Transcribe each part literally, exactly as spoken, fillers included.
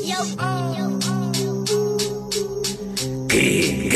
King,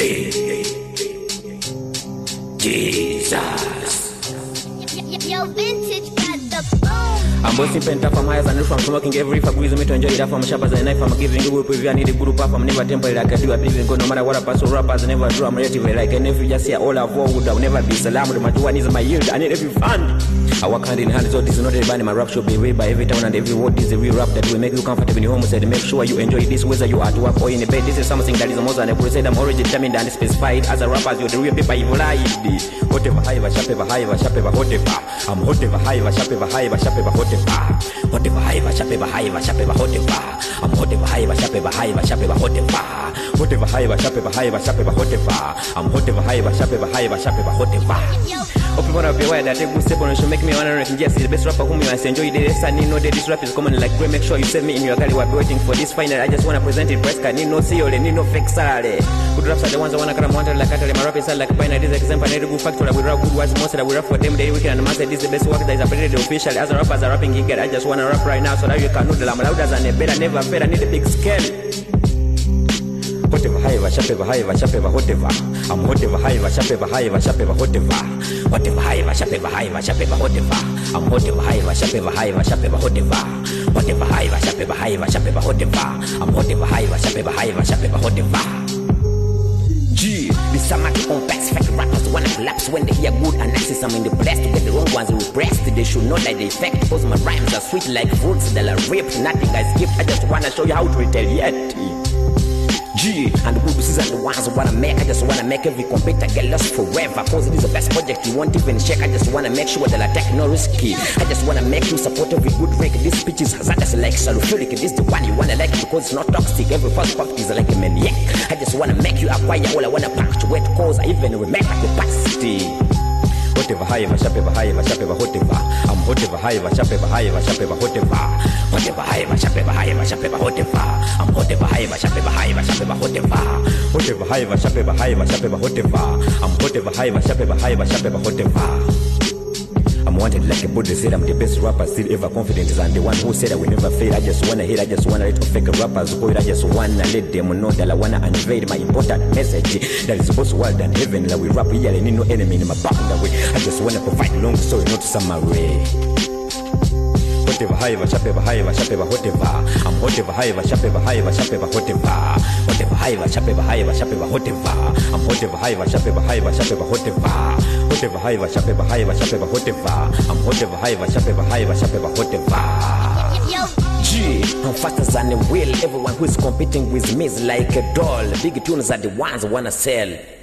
Jesus. Yo, vintage got the boom. I'm busting pent up from highs and from smoking every if I breathe me to enjoy it from sharp as a knife. I'm giving you a preview. I need a good pop. I'm never temporary like I do. I believe in God no matter what I pass. So rappers never do. I'm relatively like and if you just see all I've would I'll never be salam with my two one is my yield. I need every fund. I work hand in hand, so this is not a band. My rap should be read by every town and every word. This is a real rap that will make you comfortable in your home. So make sure you enjoy this whether you are at work or in a bed. This is something that is more than a crusade. I'm already determined and specified. As a rapper, you're the real paper evil eye. Whatever high, sharp ever high, sharp ever whatever. I'm whatever high, sharp ever high, sharp ever whatever. Whatever high, sharp ever high, sharp ever whatever. I'm whatever high, sharp ever high, sharp ever whatever. Whatever high, sharp ever high, sharp ever whatever. I'm whatever high, sharp ever high, sharp ever whatever. Hope you wanna be aware that every step on it should make me honor it. Yes, the best rapper whom you must enjoy this. I need no that this rap is common like great. Make sure you save me in your galley. We're waiting for this final. I just wanna present it. Press can need no C O, they need no fake salary. Good raps are the ones I wanna come wanted like I my rap is like a binary. This example, I need a good factor. We rap good words, most that we rap for them. They weekend and master. This is the best work that is updated official. As a rapper, as a rapping geek, I just wanna rap right now so that you can know that I'm loud as a better, never fair. I need a big scale. Whatever high, sharp ever high, sharp ever whatever. I'm whatever high, sharp ever high, sharp ever whatever. Whatever high, sharp ever high, sharp ever whatever. I'm whatever high, sharp ever high, sharp ever whatever. Whatever high, sharp ever high, sharp ever whatever. I'm whatever high, sharp ever high, sharp ever whatever. G, this summer complex fake rappers wanna collapse when they hear good analysis. I'm in the blessed with the wrong ones repressed. They should know that they fake because my rhymes are sweet like fruits that are ripped. Nothing I skip. I just wanna show you how to retaliate. G, and the good is the ones I wanna make. I just wanna make every computer get lost forever. Cause it is the best project you won't even check. I just wanna make sure that I take no risky. I just wanna make you support every good break. This pitch is hazardous like sulfuric. This is the one you wanna like because it's not toxic. Every first pop is like a maniac. I just wanna make you acquire all I wanna punctuate. Cause I even remember capacity. Whatever high, sharp ever high, sharp ever whatever. I'm whatever high, sharp ever high, sharp ever whatever. Whatever high, sharp ever high, sharp ever whatever. I'm whatever high, sharp ever high, sharp ever whatever. Whatever high, sharp ever high, sharp ever whatever. I'm whatever high, sharp ever high, sharp ever whatever. I'm wanted like a Buddha said, I'm the best rapper, still ever confident. I'm the one who said I will never fail. I just wanna hit, I just wanna let fake rappers go. I just wanna let them know that I wanna unveil my important message that is both world and heaven. Like we rap here, I need no enemy in my boundary. I just wanna provide long story, not summary. Whatever high, sharp ever high, sharp ever whatever. I'm whatever high, sharp ever high, sharp ever whatever. Whatever high, sharp ever high, sharp ever whatever. I'm whatever high, sharp ever high, sharp ever whatever. Whatever high, sharp ever high, sharp ever whatever. I'm whatever high, sharp ever high, sharp ever whatever. G, I'm faster than a wheel. Everyone who is competing with me is like a doll. Big tunes are the ones I wanna sell.